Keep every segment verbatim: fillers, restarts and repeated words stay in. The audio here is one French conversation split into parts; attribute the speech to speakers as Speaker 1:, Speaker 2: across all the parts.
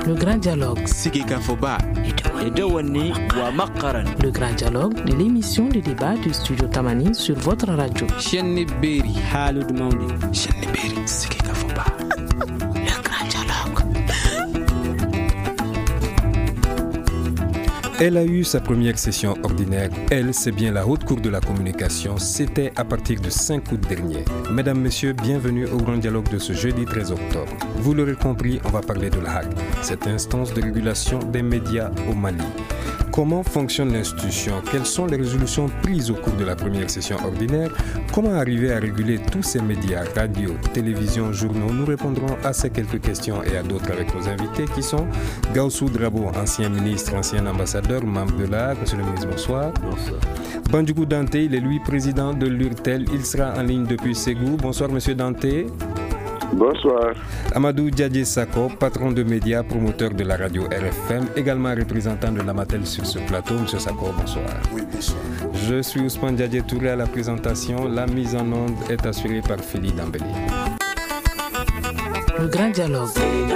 Speaker 1: Le grand dialogue.
Speaker 2: Sigika Foba.
Speaker 1: Le grand dialogue de l'émission de débat du studio Tamani sur votre radio.
Speaker 2: Chenni Beri Halud Maundi. Chenni Beri Sigika Foba.
Speaker 1: Le grand dialogue.
Speaker 3: Elle a eu sa première session ordinaire. Elle, c'est bien la haute cour de la communication. C'était à partir du cinq août dernier. Mesdames, Messieurs, bienvenue au grand dialogue de ce jeudi treize octobre. Vous l'aurez compris, on va parler de la H A C, cette instance de régulation des médias au Mali. Comment fonctionne l'institution? Quelles sont les résolutions prises au cours de la première session ordinaire? Comment arriver à réguler tous ces médias, radio, télévision, journaux? Nous répondrons à ces quelques questions et à d'autres avec nos invités qui sont Gaussou Drabo, ancien ministre, ancien ambassadeur, membre de l'A H C. Monsieur le ministre, bonsoir.
Speaker 4: Bonsoir.
Speaker 3: Bandjougou Dante, il est lui président de l'URTEL. Il sera en ligne depuis Ségou. Bonsoir, monsieur Dante.
Speaker 5: Bonsoir.
Speaker 3: Amadou Diadje Sako, patron de médias, promoteur de la radio R F M, également représentant de l'Amatel sur ce plateau. Monsieur Sako, bonsoir.
Speaker 5: Oui, bonsoir.
Speaker 3: Je suis Ousmane Diadje Touré à la présentation. La mise en onde est assurée par Félix Dambélé.
Speaker 1: Le grand dialogue.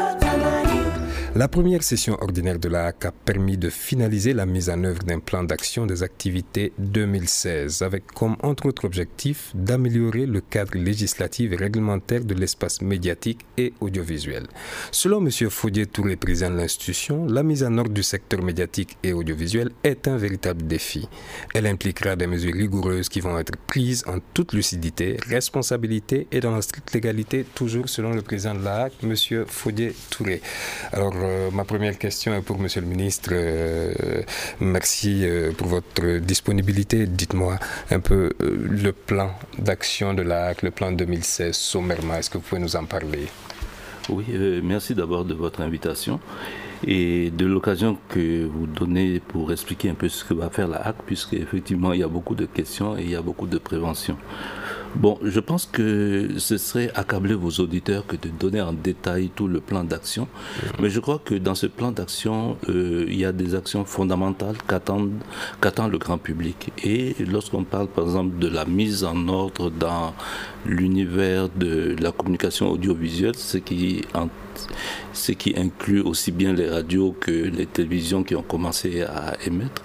Speaker 3: La première session ordinaire de la H A C a permis de finaliser la mise en œuvre d'un plan d'action des activités deux mille seize, avec comme entre autres objectif d'améliorer le cadre législatif et réglementaire de l'espace médiatique et audiovisuel. Selon M. Fodié Touré, président de l'institution, la mise en ordre du secteur médiatique et audiovisuel est un véritable défi. Elle impliquera des mesures rigoureuses qui vont être prises en toute lucidité, responsabilité et dans la stricte légalité, toujours selon le président de la H A C, M. Fodié Touré. Alors, Euh, ma première question est pour Monsieur le ministre. Euh, merci euh, pour votre disponibilité. Dites-moi un peu euh, le plan d'action de la H A C, le plan deux mille seize, sommairement. Est-ce que vous pouvez nous en parler?
Speaker 4: Oui, euh, merci d'abord de votre invitation et de l'occasion que vous donnez pour expliquer un peu ce que va faire la H A C, puisqu'effectivement il y a beaucoup de questions et il y a beaucoup de prévention. Bon, je pense que ce serait accabler vos auditeurs que de donner en détail tout le plan d'action. Mais je crois que dans ce plan d'action, euh, il y a des actions fondamentales qu'attend, qu'attend le grand public. Et lorsqu'on parle par exemple de la mise en ordre dans l'univers de la communication audiovisuelle, ce qui, en, ce qui inclut aussi bien les radios que les télévisions qui ont commencé à émettre,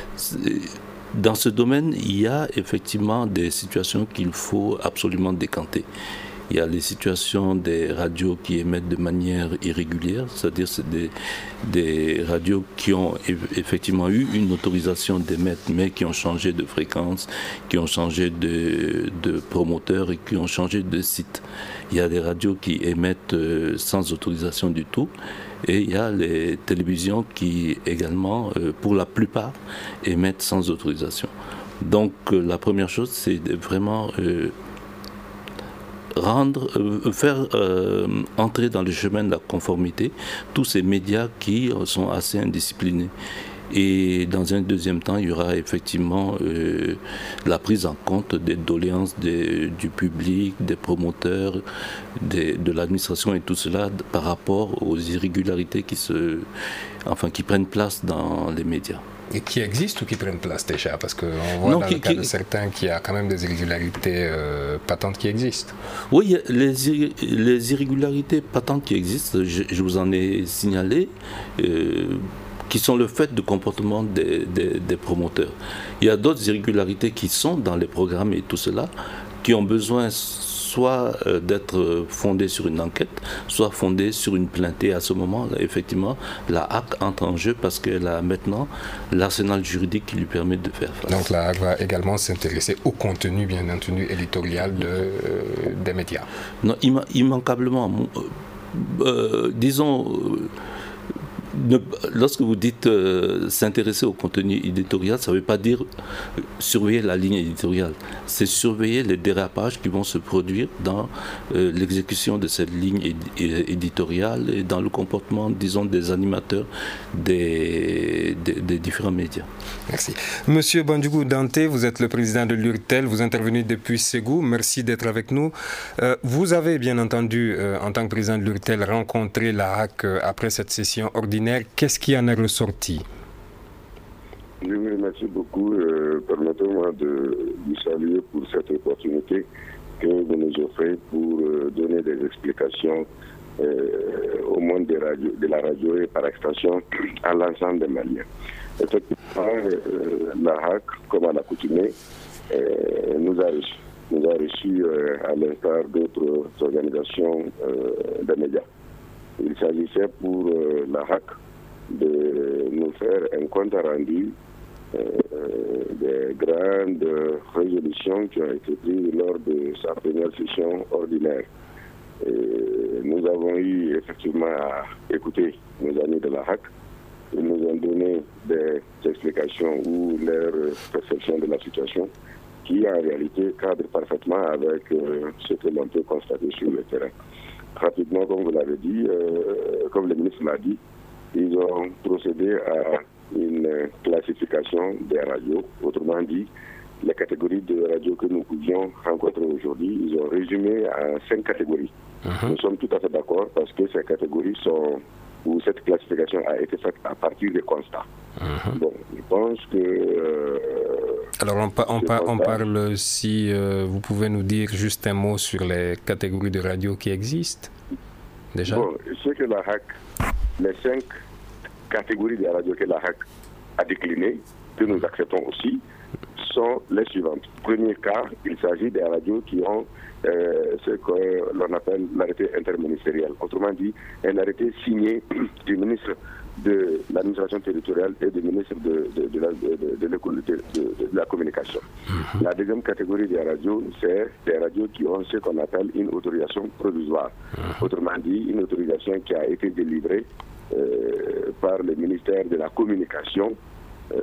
Speaker 4: dans ce domaine, il y a effectivement des situations qu'il faut absolument décanter. Il y a les situations des radios qui émettent de manière irrégulière, c'est-à-dire c'est des, des radios qui ont effectivement eu une autorisation d'émettre, mais qui ont changé de fréquence, qui ont changé de, de promoteur et qui ont changé de site. Il y a des radios qui émettent sans autorisation du tout. Et il y a les télévisions qui également, euh, pour la plupart, émettent sans autorisation. Donc euh, la première chose, c'est de vraiment euh, rendre, euh, faire euh, entrer dans le chemin de la conformité tous ces médias qui euh, sont assez indisciplinés. Et dans un deuxième temps, il y aura effectivement euh, la prise en compte des doléances des, du public, des promoteurs, des, de l'administration et tout cela par rapport aux irrégularités qui, se, enfin, qui prennent place dans les médias.
Speaker 3: Et qui existent ou qui prennent place déjà? Parce qu'on voit non, dans qui, le cas qui, de certains qu'il y a quand même des irrégularités euh, patentes qui existent.
Speaker 4: Oui, les, les irrégularités patentes qui existent, je, je vous en ai signalé. Euh, qui sont le fait de comportement des, des, des promoteurs. Il y a d'autres irrégularités qui sont dans les programmes et tout cela, qui ont besoin soit euh, d'être fondées sur une enquête, soit fondées sur une plainte. Et à ce moment, effectivement, la H A C entre en jeu parce qu'elle a maintenant l'arsenal juridique qui lui permet de faire face.
Speaker 3: Donc la H A C va également s'intéresser au contenu, bien entendu, éditorial de, euh, des médias.
Speaker 4: Non, imma- immanquablement. Euh, euh, disons... Euh, Ne, lorsque vous dites euh, s'intéresser au contenu éditorial, ça ne veut pas dire euh, surveiller la ligne éditoriale. C'est surveiller les dérapages qui vont se produire dans euh, l'exécution de cette ligne éd- éditoriale et dans le comportement, disons, des animateurs des, des, des différents médias.
Speaker 3: Merci. Monsieur Bandjougou Dante, vous êtes le président de l'URTEL, vous intervenez depuis Ségou. Merci d'être avec nous. Euh, vous avez bien entendu, euh, en tant que président de l'URTEL, rencontré la H A C euh, après cette session ordinaire. Qu'est-ce qui en est ressorti?
Speaker 5: Je vous remercie beaucoup. Euh, permettez-moi de vous saluer pour cette opportunité que vous nous offrez pour euh, donner des explications euh, aux monde de, radio, de la radio et par extension à l'ensemble des Maliens. Effectivement, euh, la H A C, comme à l'accoutumée, euh, nous a reçus, nous a reçus euh, à l'instar d'autres organisations euh, de médias. Il s'agissait pour euh, la H A C de nous faire un compte rendu euh, des grandes résolutions qui ont été prises lors de sa première session ordinaire. Et nous avons eu effectivement à écouter nos amis de la H A C. Ils nous ont donné des explications ou leur perception de la situation qui en réalité cadre parfaitement avec euh, ce que l'on peut constater sur le terrain. Rapidement, comme vous l'avez dit, euh, comme le ministre l'a dit, ils ont procédé à une classification des radios. Autrement dit, les catégories de radios que nous pouvions rencontrer aujourd'hui, ils ont résumé à cinq catégories. Uh-huh. Nous sommes tout à fait d'accord parce que ces catégories sont, où cette classification a été faite à partir des constats. Uh-huh. Bon, je pense que... Euh,
Speaker 3: Alors on, pa- on, pa- on parle, si euh, vous pouvez nous dire juste un mot sur les catégories de radios qui existent, déjà.
Speaker 5: Bon, ce que la H A C, les cinq catégories de radios que la H A C a déclinées, que nous acceptons aussi, sont les suivantes. Premier cas, il s'agit des radios qui ont euh, ce que l'on appelle l'arrêté interministériel. Autrement dit, un arrêté signé du ministre de l'administration territoriale et du ministre de, de, de, la, de, de, de, de, de, de la communication. Mm-hmm. La deuxième catégorie des radios, c'est des radios qui ont ce qu'on appelle une autorisation provisoire. Mm-hmm. Autrement dit, une autorisation qui a été délivrée euh, par le ministère de la communication. Euh,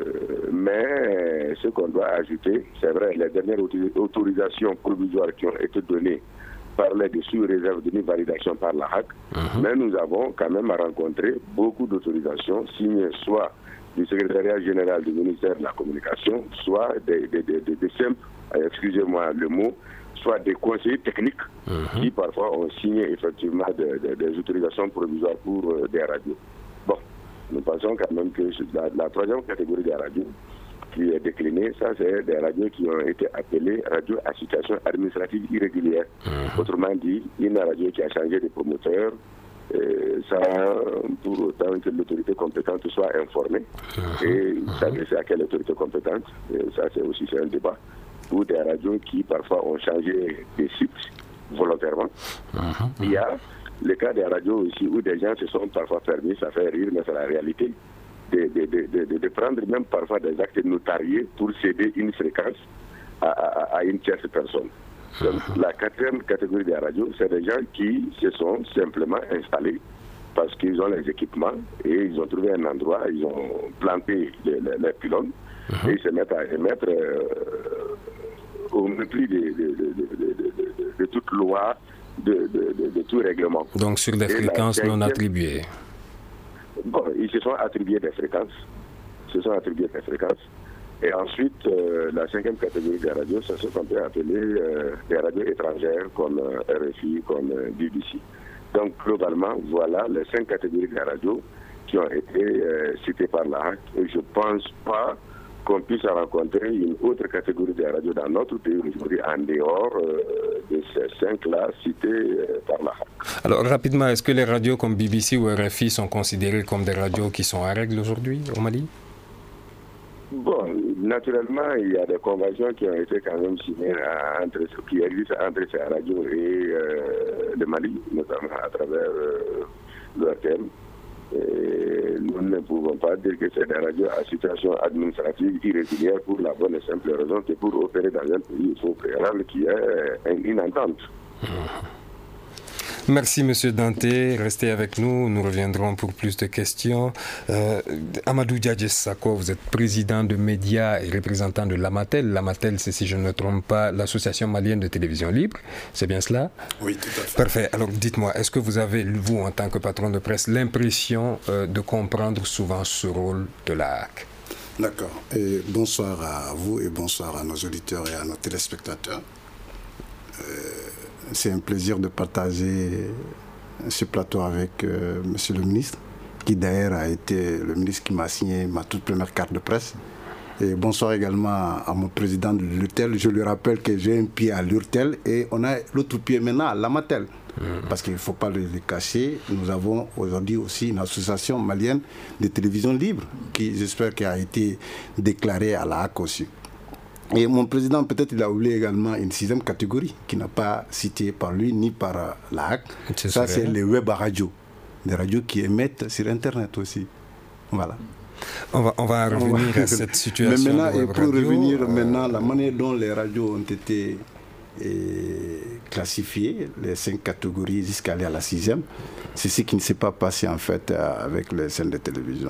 Speaker 5: mais ce qu'on doit ajouter, c'est vrai, les dernières autorisations provisoires qui ont été données parlaient de sous-réserve d'une validation par la H A C, uh-huh. mais nous avons quand même rencontré beaucoup d'autorisations signées soit du secrétariat général du ministère de la Communication, soit des, des, des, des, des simples, excusez-moi le mot, soit des conseillers techniques uh-huh. qui parfois ont signé effectivement de, de, des autorisations provisoires pour euh, des radios. Bon. Nous pensons quand même que la, la troisième catégorie des radios qui est déclinée, ça c'est des radios qui ont été appelées radios à situation administrative irrégulière. Mmh. Autrement dit, une radio qui a changé de promoteur, euh, ça pour autant que l'autorité compétente soit informée. Mmh. Et ça c'est à quelle autorité compétente, et ça c'est aussi c'est un débat. Ou des radios qui parfois ont changé de site volontairement. Mmh. Il y a le cas des radios aussi où des gens se sont parfois permis, ça fait rire, mais c'est la réalité, de, de, de, de, de prendre même parfois des actes notariés pour céder une fréquence à, à, à une tierce personne. Donc, la quatrième catégorie des radios, c'est des gens qui se sont simplement installés parce qu'ils ont les équipements et ils ont trouvé un endroit, ils ont planté les, les, les pylônes et ils se mettent à émettre euh, au mépris de, de, de, de, de, de, de toute loi. De, de, de, de tout règlement.
Speaker 3: Donc sur des et fréquences non attribuées.
Speaker 5: Bon, ils se sont attribués des fréquences. Ils se sont attribués des fréquences. Et ensuite, euh, la cinquième catégorie des radios, c'est ce qu'on peut appeler euh, des radios étrangères comme euh, R F I, comme euh, B B C. Donc globalement, voilà les cinq catégories des radios qui ont été euh, citées par la H A C. Et je ne pense pas qu'on puisse rencontrer une autre catégorie de radios dans notre pays aujourd'hui en dehors euh, de ces cinq-là cités euh, par la H A C.
Speaker 3: Alors rapidement, est-ce que les radios comme B B C ou R F I sont considérées comme des radios qui sont en règle aujourd'hui au Mali?
Speaker 5: Bon, naturellement, il y a des conventions qui ont été quand même signées entre, qui existent entre ces radios et euh, le Mali, notamment à travers euh, l'O R T M. Et nous ne pouvons pas dire que c'est des radios à situation administrative irrégulière pour la bonne et simple raison que pour opérer dans un pays, il faut préalable qu'il y ait une entente.
Speaker 3: Merci Monsieur Dante, restez avec nous, nous reviendrons pour plus de questions. Euh, Amadou Diadje Sako, vous êtes président de médias et représentant de l'Amatel. L'Amatel, c'est, si je ne me trompe pas, l'Association malienne de télévision libre, c'est bien cela?
Speaker 6: Oui, tout à fait.
Speaker 3: Parfait, alors dites-moi, est-ce que vous avez, vous en tant que patron de presse, l'impression euh, de comprendre souvent ce rôle de la H A C?
Speaker 6: D'accord, et bonsoir à vous et bonsoir à nos auditeurs et à nos téléspectateurs. Euh, C'est un plaisir de partager ce plateau avec euh, Monsieur le ministre, qui d'ailleurs a été le ministre qui m'a signé ma toute première carte de presse. Et bonsoir également à mon président de l'U R T E L. Je lui rappelle que j'ai un pied à l'U R T E L et on a l'autre pied maintenant à l'Amatel. Parce qu'il ne faut pas le, le cacher, nous avons aujourd'hui aussi une association malienne de télévision libre qui, j'espère, qui a été déclarée à la H A C aussi. Et mon président, peut-être, il a oublié également une sixième catégorie qui n'a pas citée par lui ni par euh, la H A C. Ça, c'est les web radios, des radios qui émettent sur Internet aussi. Voilà.
Speaker 3: On va, on va revenir va... à cette situation.
Speaker 6: Mais maintenant,
Speaker 3: de web
Speaker 6: et pour
Speaker 3: radio,
Speaker 6: revenir
Speaker 3: euh...
Speaker 6: maintenant, la manière dont les radios ont été et classifiées, les cinq catégories jusqu'à aller à la sixième, c'est ce qui ne s'est pas passé en fait avec les chaînes de télévision.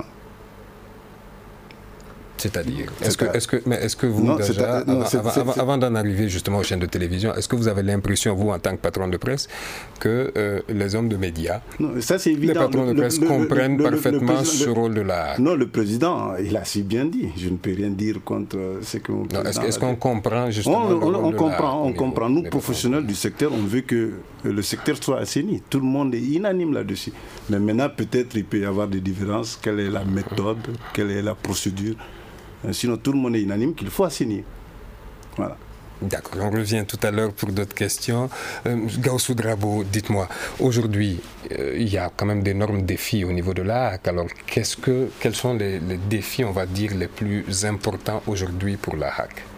Speaker 3: C'est-à-dire, est-ce que, est-ce que, mais est-ce que vous, non, déjà, non, avant, c'est, avant, c'est, avant d'en arriver justement aux chaînes de télévision, est-ce que vous avez l'impression, vous, en tant que patron de presse, que euh, les hommes de médias,
Speaker 6: non, ça, c'est évident.
Speaker 3: les patrons le, de presse le, comprennent le, le,
Speaker 6: le,
Speaker 3: parfaitement
Speaker 6: le
Speaker 3: ce rôle de la H A C?
Speaker 6: Non, le président, il a si bien dit. Je ne peux rien dire contre ce que mon président
Speaker 3: non, est-ce, est-ce qu'on comprend justement
Speaker 6: on,
Speaker 3: le rôle
Speaker 6: on, on
Speaker 3: de
Speaker 6: comprend,
Speaker 3: la
Speaker 6: on comprend. Nous, professionnels du secteur, on veut que le secteur soit assaini. Tout le monde est unanime là-dessus. Mais maintenant, peut-être, il peut y avoir des différences. Quelle est la méthode? Quelle est la procédure? Sinon, tout le monde est unanime qu'il faut assainir. Voilà.
Speaker 3: D'accord, on revient tout à l'heure pour d'autres questions. Euh, Gaussou Drabo, dites-moi, aujourd'hui, euh, il y a quand même d'énormes défis au niveau de la H A C. Alors, qu'est-ce que, quels sont les, les défis, on va dire, les plus importants aujourd'hui pour la H A C?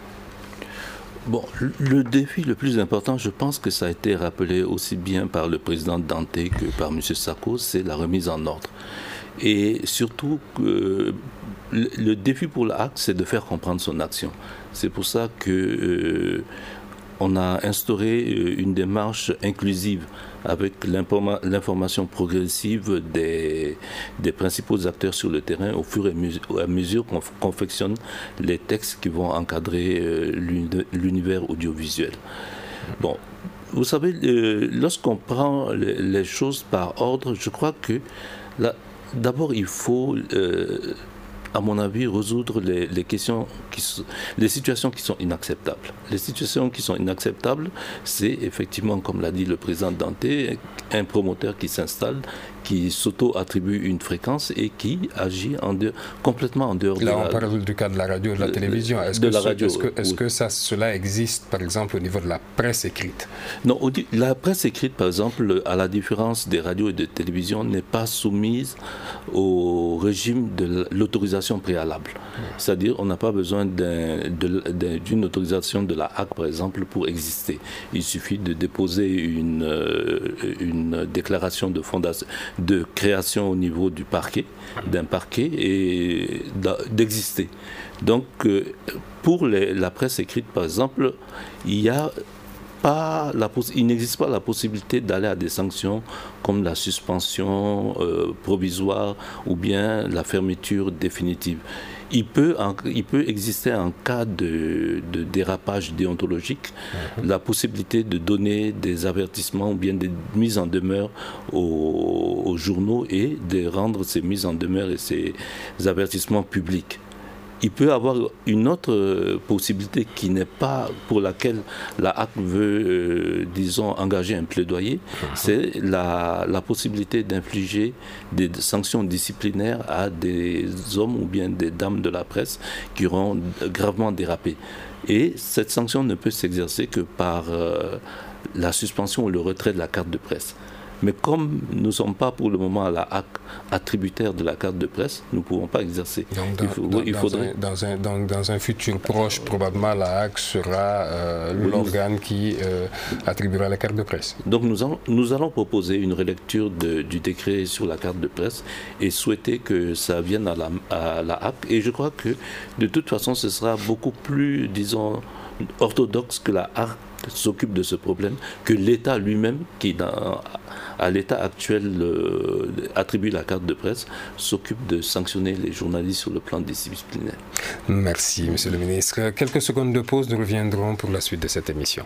Speaker 4: Bon, le défi le plus important, je pense que ça a été rappelé aussi bien par le président Dante que par M. Sako, c'est la remise en ordre. Et surtout, euh, le, le défi pour la H A C, c'est de faire comprendre son action. C'est pour ça que euh, on a instauré une démarche inclusive avec l'informa- l'information progressive des, des principaux acteurs sur le terrain au fur et mesure, à mesure qu'on f- confectionne les textes qui vont encadrer euh, l'uni- l'univers audiovisuel. Bon, vous savez, euh, lorsqu'on prend les, les choses par ordre, je crois que la, d'abord il faut, euh, à mon avis, résoudre les, les questions, qui sont, les situations qui sont inacceptables. Les situations qui sont inacceptables, c'est effectivement, comme l'a dit le président Dante, un promoteur qui s'installe, qui s'auto-attribue une fréquence et qui agit en dehors, complètement en dehors
Speaker 3: Là,
Speaker 4: de
Speaker 3: on
Speaker 4: la...
Speaker 3: parle du cas de la radio et de la télévision. Est-ce
Speaker 4: de
Speaker 3: que,
Speaker 4: la
Speaker 3: ce,
Speaker 4: radio,
Speaker 3: est-ce que, est-ce
Speaker 4: oui.
Speaker 3: que ça, cela existe, par exemple, au niveau de la presse écrite?
Speaker 4: Non, la presse écrite, par exemple, à la différence des radios et des télévisions, n'est pas soumise au régime de l'autorisation préalable. Mmh. C'est-à-dire, on n'a pas besoin d'un, de, d'un, d'une autorisation de la H A C, par exemple, pour exister. Il suffit de déposer une, une déclaration de fondation, de création au niveau du parquet, d'un parquet, et d'exister. Donc, pour les, la presse écrite, par exemple, il y a pas la, il n'existe pas la possibilité d'aller à des sanctions comme la suspension euh, provisoire ou bien la fermeture définitive. Il peut, en, il peut exister en cas de, de dérapage déontologique, mmh. la possibilité de donner des avertissements ou bien des mises en demeure aux, aux journaux et de rendre ces mises en demeure et ces avertissements publics. Il peut y avoir une autre possibilité qui n'est pas pour laquelle la H A C veut, euh, disons, engager un plaidoyer, mmh. c'est la, la possibilité d'infliger des sanctions disciplinaires à des hommes ou bien des dames de la presse qui auront gravement dérapé. Et cette sanction ne peut s'exercer que par euh, la suspension ou le retrait de la carte de presse. Mais comme nous ne sommes pas pour le moment à la H A C attributaire de la carte de presse, nous ne pouvons pas exercer.
Speaker 3: Donc dans,
Speaker 4: il faut,
Speaker 3: dans,
Speaker 4: il faudrait...
Speaker 3: dans, un, dans, un, dans un futur proche, probablement la H A C sera euh, oui. l'organe qui euh, attribuera la carte de presse.
Speaker 4: Donc nous allons, nous allons proposer une relecture de, du décret sur la carte de presse et souhaiter que ça vienne à la, à la H A C. Et je crois que de toute façon, ce sera beaucoup plus, disons, orthodoxe que la H A C s'occupe de ce problème, que l'État lui-même, qui dans, à l'état actuel euh, attribue la carte de presse, s'occupe de sanctionner les journalistes sur le plan disciplinaire.
Speaker 3: Merci, Monsieur le Ministre. Quelques secondes de pause, nous reviendrons pour la suite de cette émission.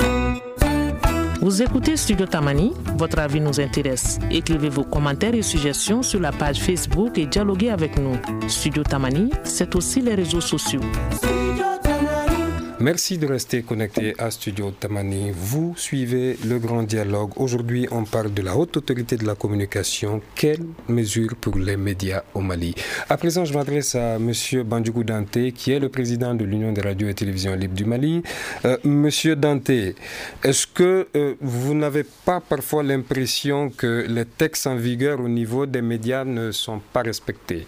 Speaker 1: Vous écoutez Studio Tamani, votre avis nous intéresse. Écrivez vos commentaires et suggestions sur la page Facebook et dialoguez avec nous. Studio Tamani, c'est aussi les réseaux sociaux.
Speaker 3: Merci de rester connecté à Studio Tamani. Vous suivez le grand dialogue. Aujourd'hui, on parle de la haute autorité de la communication. Quelles mesures pour les médias au Mali? À présent, je m'adresse à M. Bandjougou Dante, qui est le président de l'Union des radios et télévisions libres du Mali. Euh, Monsieur Dante, est-ce que euh, vous n'avez pas parfois l'impression que les textes en vigueur au niveau des médias ne sont pas respectés?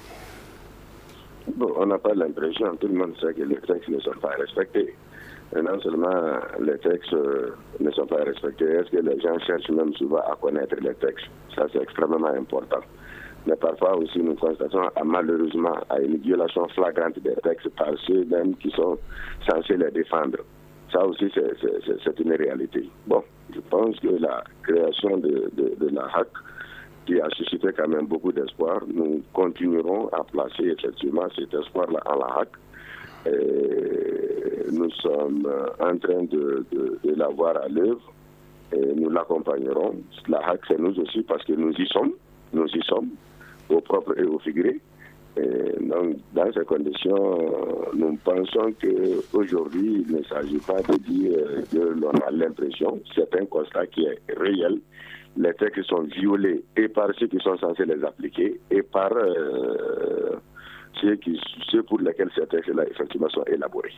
Speaker 5: Bon, on n'a pas l'impression, tout le monde sait que les textes ne sont pas respectés. Et non seulement les textes euh, ne sont pas respectés, est-ce que les gens cherchent même souvent à connaître les textes? Ça, c'est extrêmement important. Mais parfois aussi, nous constatons malheureusement à une violation flagrante des textes par ceux même qui sont censés les défendre. Ça aussi, c'est, c'est, c'est une réalité. Bon, je pense que la création de, de, de la H A C, qui a suscité quand même beaucoup d'espoir, nous continuerons à placer effectivement cet espoir-là en la H A C. Et nous sommes en train de, de, de la voir à l'œuvre et nous l'accompagnerons. La H A C, c'est nous aussi parce que nous y sommes, nous y sommes, au propre et au figuré. Et donc, dans ces conditions, nous pensons qu'aujourd'hui, il ne s'agit pas de dire que l'on a l'impression, c'est un constat qui est réel. Les textes sont violés et par ceux qui sont censés les appliquer et par euh, ceux, qui, ceux pour lesquels ces textes-là effectivement sont élaborés.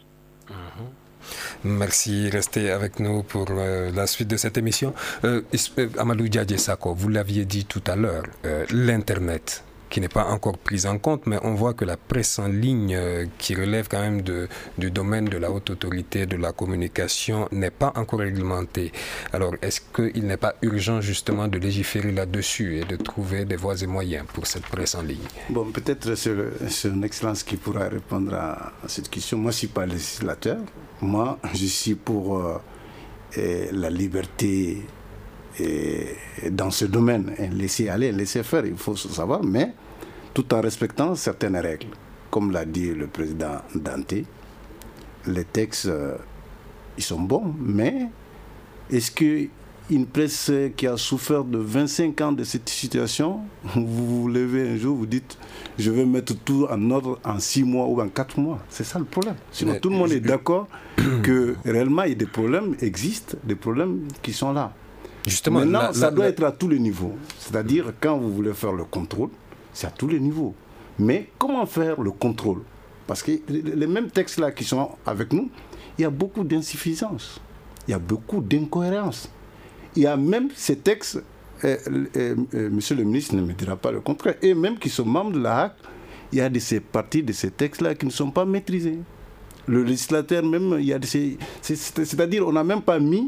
Speaker 3: Mmh. Merci, restez avec nous pour euh, la suite de cette émission. Euh, Amadou Diadje Sako, vous l'aviez dit tout à l'heure, euh, l'Internet, qui n'est pas encore prise en compte, mais on voit que la presse en ligne, euh, qui relève quand même de, du domaine de la haute autorité de la communication, n'est pas encore réglementée. Alors, est-ce qu'il n'est pas urgent justement de légiférer là-dessus et de trouver des voies et moyens pour cette presse en ligne?
Speaker 6: Bon, peut-être c'est, le, c'est une excellence qui pourra répondre à, à cette question. Moi, je ne suis pas législateur. Moi, je suis pour euh, et la liberté et, et dans ce domaine. Et laisser aller, laisser faire, il faut savoir, mais tout en respectant certaines règles. Comme l'a dit le président Dante, les textes, euh, ils sont bons, mais est-ce qu'une presse qui a souffert de vingt-cinq ans de cette situation, vous vous levez un jour, vous dites, je vais mettre tout en ordre en six mois ou en quatre mois? C'est ça le problème. Sinon, mais tout le monde je... est d'accord que réellement, il y a des problèmes existent, des problèmes qui sont là. Justement, Maintenant, la, ça la, doit la... être à tous les niveaux. C'est-à-dire, quand vous voulez faire le contrôle, c'est à tous les niveaux. Mais comment faire le contrôle? Parce que les mêmes textes-là qui sont avec nous, il y a beaucoup d'insuffisances, il y a beaucoup d'incohérences. Il y a même ces textes, euh, euh, euh, monsieur le ministre ne me dira pas le contraire, et même qui sont membres de la H A C, il y a de ces parties de ces textes-là qui ne sont pas maîtrisés. Le législateur même, il y a de ces, c'est, c'est-à-dire on n'a même pas mis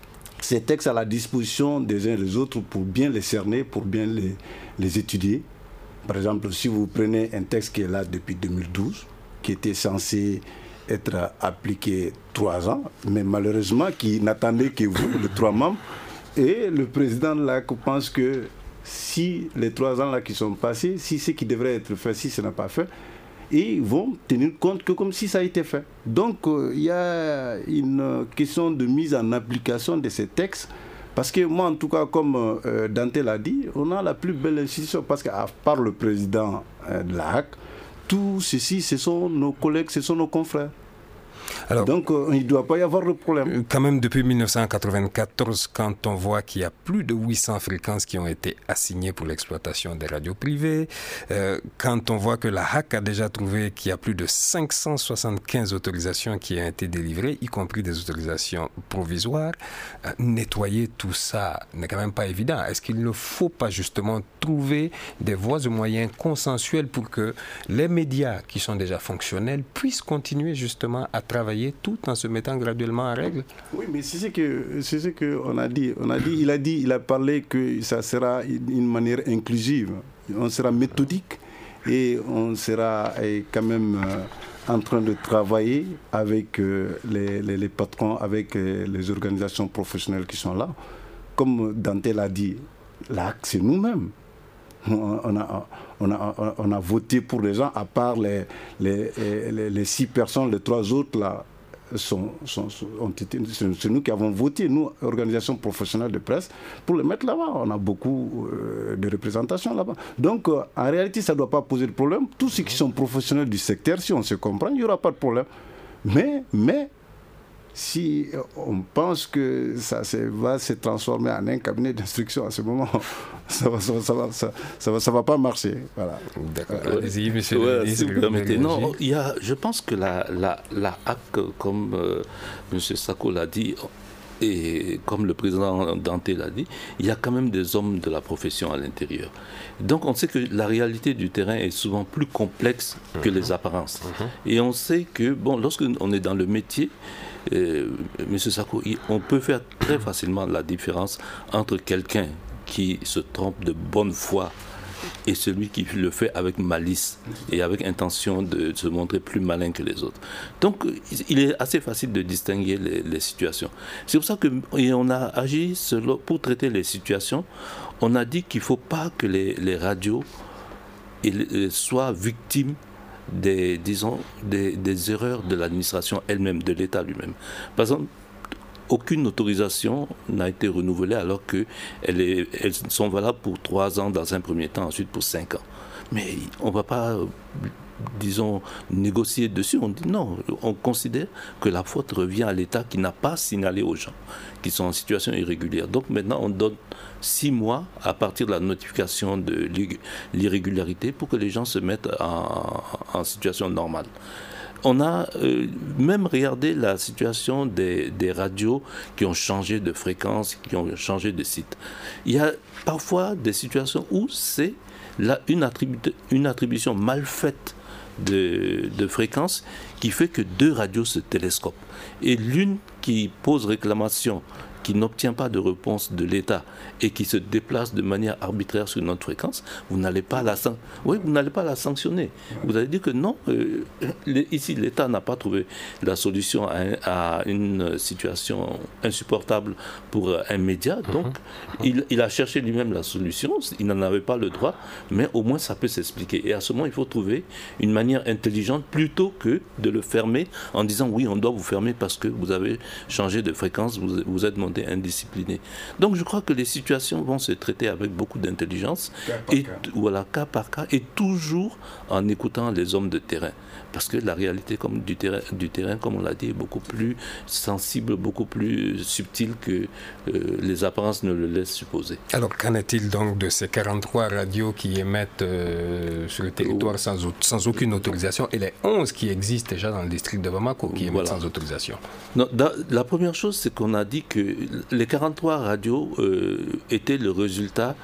Speaker 6: ces textes à la disposition des uns et des autres pour bien les cerner, pour bien les, les étudier. Par exemple, si vous prenez un texte qui est là depuis deux mille douze, qui était censé être appliqué trois ans, mais malheureusement qui n'attendait que vous, les trois membres, et le président de l'A C pense que si les trois ans là qui sont passés, si ce qui devrait être fait, si ce n'est pas fait, et ils vont tenir compte que comme si ça a été fait. Donc il euh, y a une question de mise en application de ces textes. Parce que moi, en tout cas, comme euh, Dante l'a dit, on a la plus belle institution, parce qu'à part le président euh, de la H A C, tout ceci, ce sont nos collègues, ce sont nos confrères. Alors, donc, euh, il ne doit pas y avoir de problème.
Speaker 3: Quand même, depuis mille neuf cent quatre-vingt-quatorze, quand on voit qu'il y a plus de huit cents fréquences qui ont été assignées pour l'exploitation des radios privées, euh, quand on voit que la H A C a déjà trouvé qu'il y a plus de cinq cent soixante-quinze autorisations qui ont été délivrées, y compris des autorisations provisoires, euh, nettoyer tout ça n'est quand même pas évident. Est-ce qu'il ne faut pas justement trouver des voies et moyens consensuels pour que les médias qui sont déjà fonctionnels puissent continuer justement à travailler tout en se mettant graduellement en règle?
Speaker 6: Oui, mais c'est ce que c'est ce que on a dit. On a dit, il a dit, il a parlé que ça sera une manière inclusive. On sera méthodique et on sera quand même en train de travailler avec les, les, les patrons, avec les organisations professionnelles qui sont là. Comme Dante l'a dit, là, c'est nous-mêmes. On a, on, a, on a voté pour les gens, à part les, les, les, les six personnes, les trois autres là, sont, sont, ont été, c'est nous qui avons voté, nous, organisations professionnelles de presse, pour les mettre là-bas. On a beaucoup euh, de représentation là-bas. Donc, euh, en réalité, ça ne doit pas poser de problème. Tous ceux qui sont professionnels du secteur, si on se comprend, il n'y aura pas de problème. Mais, mais si on pense que ça se, va se transformer en un cabinet d'instruction à ce moment, ça va, ça va, ça va, ça, ça va, ça va pas marcher. Voilà.
Speaker 3: D'accord.
Speaker 4: Euh,
Speaker 3: Allez-y, monsieur
Speaker 4: ouais,
Speaker 3: le ministre.
Speaker 4: si vous permettez. Non, il y a, je pense que la, la, la H A C, comme euh, monsieur Sako l'a dit, et comme le président Dante l'a dit, il y a quand même des hommes de la profession à l'intérieur. Donc on sait que la réalité du terrain est souvent plus complexe que les apparences. Et on sait que, bon, lorsque on est dans le métier, euh, M. Sako, on peut faire très facilement la différence entre quelqu'un qui se trompe de bonne foi et celui qui le fait avec malice et avec intention de se montrer plus malin que les autres. Donc, il est assez facile de distinguer les, les situations. C'est pour ça qu'on a agi selon, pour traiter les situations. On a dit qu'il ne faut pas que les, les radios soient victimes des, disons, des, des erreurs de l'administration elle-même, de l'État lui-même. Par exemple, aucune autorisation n'a été renouvelée alors qu'elles elles sont valables pour trois ans dans un premier temps, ensuite pour cinq ans. Mais on ne va pas, disons, négocier dessus. On dit non, on considère que la faute revient à l'État qui n'a pas signalé aux gens qui sont en situation irrégulière. Donc maintenant, on donne six mois à partir de la notification de l'irrégularité pour que les gens se mettent en, en situation normale. On a euh, même regardé la situation des, des radios qui ont changé de fréquence, qui ont changé de site. Il y a parfois des situations où c'est là une, attribu une attribution mal faite de, de fréquence qui fait que deux radios se télescopent. Et l'une qui pose réclamation, qui n'obtient pas de réponse de l'État et qui se déplace de manière arbitraire sur notre fréquence, vous n'allez pas la, oui, vous n'allez pas la sanctionner. Vous allez dire que non, euh, ici l'État n'a pas trouvé la solution à, un, à une situation insupportable pour un média, donc mm-hmm. il, il a cherché lui-même la solution, il n'en avait pas le droit, mais au moins ça peut s'expliquer. Et à ce moment, il faut trouver une manière intelligente plutôt que de le fermer en disant oui, on doit vous fermer parce que vous avez changé de fréquence, vous, vous êtes monté indiscipliné. Donc je crois que les situations vont se traiter avec beaucoup d'intelligence, et cas. voilà, cas par cas, et toujours en écoutant les hommes de terrain. Parce que la réalité comme du, terrain, du terrain, comme on l'a dit, est beaucoup plus sensible, beaucoup plus subtile que euh, les apparences ne le laissent supposer.
Speaker 3: Alors qu'en est-il donc de ces quarante-trois radios qui émettent euh, sur le territoire sans, sans aucune autorisation et les onze qui existent déjà dans le district de Bamako qui émettent voilà. sans autorisation?
Speaker 4: Non, da, la première chose, c'est qu'on a dit que les quarante-trois radios euh, étaient le résultat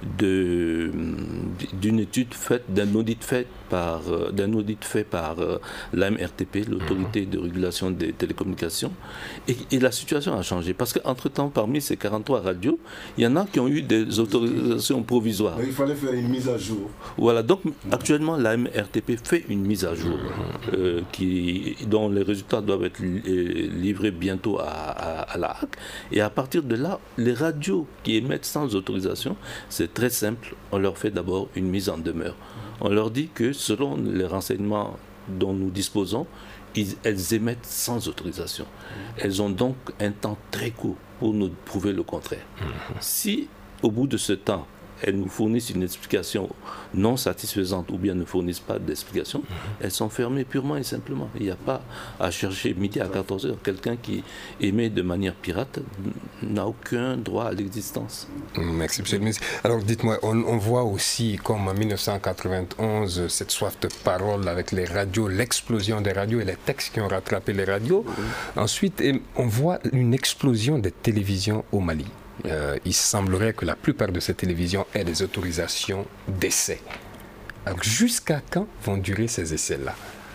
Speaker 4: de, d'une étude faite, d'un audit fait par, d'un audit fait par euh, l'A M R T P, l'autorité de régulation des télécommunications, et, et la situation a changé. Parce qu'entre-temps, parmi ces quarante-trois radios, il y en a qui ont eu des autorisations provisoires.
Speaker 6: Il fallait faire une mise à jour.
Speaker 4: Voilà, donc actuellement, l'A M R T P fait une mise à jour, euh, qui, dont les résultats doivent être livrés bientôt à, à, à la H A C. Et à partir de là, les radios qui émettent sans autorisation, c'est très simple, on leur fait d'abord une mise en demeure. On leur dit que selon les renseignements dont nous disposons, ils, elles émettent sans autorisation. Elles ont donc un temps très court pour nous prouver le contraire. Si au bout de ce temps, elles nous fournissent une explication non satisfaisante ou bien ne fournissent pas d'explication, mm-hmm. elles sont fermées purement et simplement. Il n'y a pas à chercher midi à quatorze heures. Quelqu'un qui émet de manière pirate n'a aucun droit à l'existence.
Speaker 3: Merci, monsieur le ministre. Alors dites-moi, on, on voit aussi comme en dix-neuf cent quatre-vingt-onze cette soif de parole avec les radios, l'explosion des radios et les textes qui ont rattrapé les radios. Mm-hmm. Ensuite, on voit une explosion des télévisions au Mali. Euh, il semblerait que la plupart de ces télévisions aient des autorisations d'essai. Alors, jusqu'à quand vont durer ces essais-là?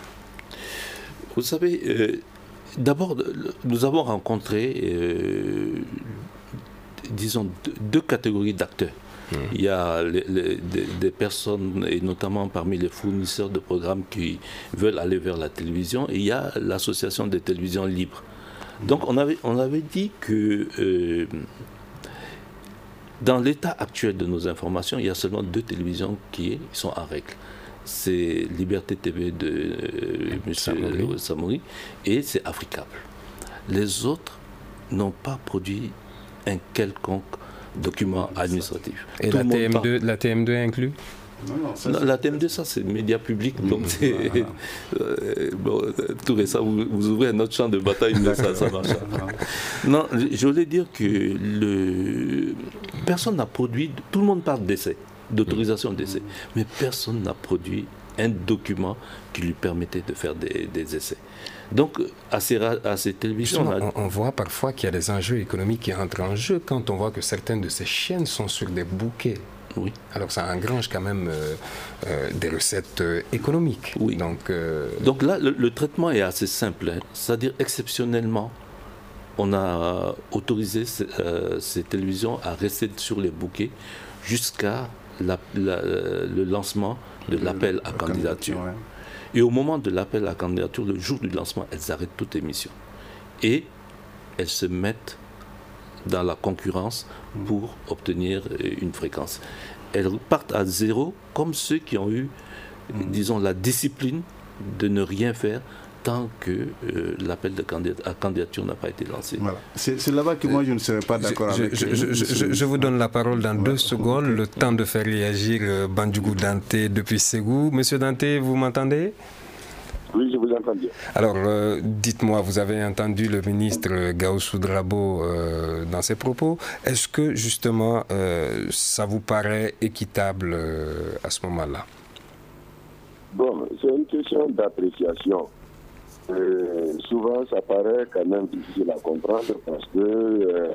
Speaker 4: Vous savez, euh, d'abord, nous avons rencontré, euh, disons, deux, deux catégories d'acteurs. Mmh. Il y a les, les, des, des personnes, et notamment parmi les fournisseurs de programmes qui veulent aller vers la télévision, et il y a l'association des télévisions libres. Donc, on avait, on avait dit que... Euh, dans l'état actuel de nos informations, il y a seulement deux télévisions qui sont en règle. C'est Liberté T V de euh, M. Samori. Samori et c'est Africable. Les autres n'ont pas produit un quelconque document administratif.
Speaker 3: Et la T M deux, la T M deux inclus?
Speaker 6: Non, non, ça,
Speaker 4: non, la T M deux, ça c'est média public, donc mmh, c'est voilà. euh, bon, tout récent, vous, vous ouvrez un autre champ de bataille, mais ça, ça marche. Non, je voulais dire que le... personne n'a produit, tout le monde parle d'essai, d'autorisation d'essai, mais personne n'a produit un document qui lui permettait de faire des, des essais. Donc, à ces, à ces télévisions...
Speaker 3: On, on voit parfois qu'il y a des enjeux économiques qui entrent en jeu quand on voit que certaines de ces chaînes sont sur des bouquets.
Speaker 4: Oui.
Speaker 3: Alors, ça engrange quand même euh, euh, des recettes euh, économiques.
Speaker 4: Oui.
Speaker 3: Donc, euh...
Speaker 4: Donc là, le, le traitement est assez simple. Hein. C'est-à-dire, exceptionnellement, on a autorisé ces, euh, ces télévisions à rester sur les bouquets jusqu'à la, la, le lancement de l'appel à candidature. Ouais. Et au moment de l'appel à candidature, le jour du lancement, elles arrêtent toute émission. Et elles se mettent dans la concurrence pour obtenir une fréquence. Elles partent à zéro comme ceux qui ont eu, mmh. disons, la discipline de ne rien faire tant que euh, l'appel de candidat, à candidature n'a pas été lancé.
Speaker 6: Voilà. C'est, c'est là-bas que moi je ne serais pas d'accord
Speaker 3: je,
Speaker 6: avec...
Speaker 3: Je, je, je, je, je vous donne la parole dans ouais. deux secondes, le temps de faire réagir euh, Bandjougou Dante depuis Ségou. Monsieur Dante, vous m'entendez ?
Speaker 5: Oui, je vous entends bien.
Speaker 3: Alors, euh, dites-moi, vous avez entendu le ministre Gaussou Drabo euh, dans ses propos. Est-ce que, justement, euh, ça vous paraît équitable euh, à ce moment-là ?
Speaker 5: Bon, c'est une question d'appréciation. Euh, souvent, ça paraît quand même difficile à comprendre parce que euh,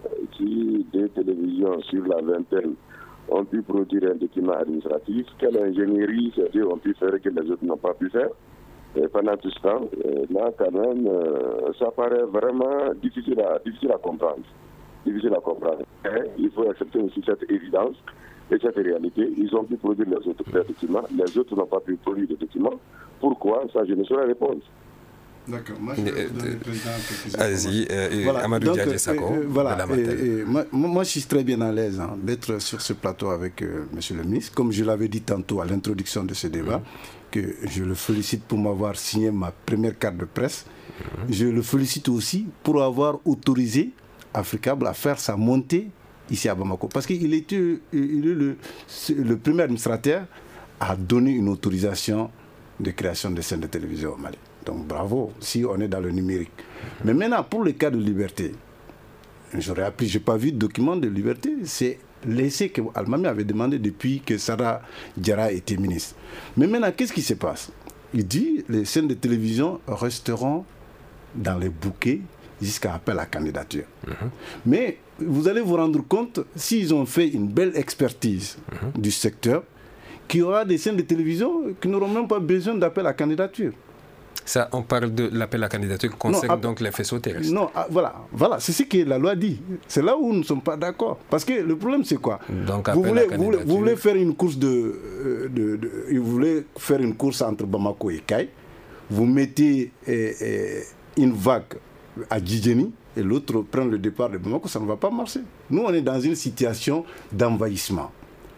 Speaker 5: si des télévisions sur la vingtaine ont pu produire un document administratif, quelle ingénierie c'est-à-dire ont pu faire que les autres n'ont pas pu faire et pendant tout ce temps, euh, là quand même, euh, ça paraît vraiment difficile à, difficile à comprendre. Difficile à comprendre. Et il faut accepter aussi cette évidence et cette réalité. Ils ont pu produire les autres documents, les autres n'ont pas pu produire des documents. Pourquoi? Ça, je ne saurais répondre.
Speaker 6: D'accord. Moi, je vais vous donner le président quelques
Speaker 3: Allez-y, euh, voilà. Amadou Diadje Sako.
Speaker 6: Euh, euh, voilà. Et, et, moi, moi, je suis très bien à l'aise hein, d'être sur ce plateau avec euh, Monsieur le ministre. Comme je l'avais dit tantôt à l'introduction de ce débat, mmh. que je le félicite pour m'avoir signé ma première carte de presse. Mmh. Je le félicite aussi pour avoir autorisé Africable à faire sa montée ici à Bamako. Parce qu'il était il est le, le premier administrateur à donner une autorisation de création de chaînes de télévision au Mali. Donc bravo, si on est dans le numérique. Mais maintenant, pour le cas de liberté, j'aurais appris, je n'ai pas vu de document de liberté, c'est l'essai que Almami avait demandé depuis que Sarah Diarra était ministre. Mais maintenant, qu'est-ce qui se passe? Il dit les chaînes de télévision resteront dans les bouquets jusqu'à appel à candidature. Mm-hmm. Mais vous allez vous rendre compte, s'ils ont fait une belle expertise mm-hmm. du secteur, qu'il y aura des chaînes de télévision qui n'auront même pas besoin d'appel à candidature.
Speaker 3: Ça, on parle de l'appel à candidature qui concerne non, donc les faisceaux terrestres.
Speaker 6: Non, ah, voilà, voilà, c'est ce que la loi dit. C'est là où nous ne sommes pas d'accord. Parce que le problème, c'est quoi? Donc, vous, voulez, vous, voulez, vous voulez faire une course de, de, de, de, vous voulez faire une course entre Bamako et Kay. Vous mettez eh, eh, une vague à Djidjeni et l'autre prend le départ de Bamako, ça ne va pas marcher. Nous, on est dans une situation d'envahissement.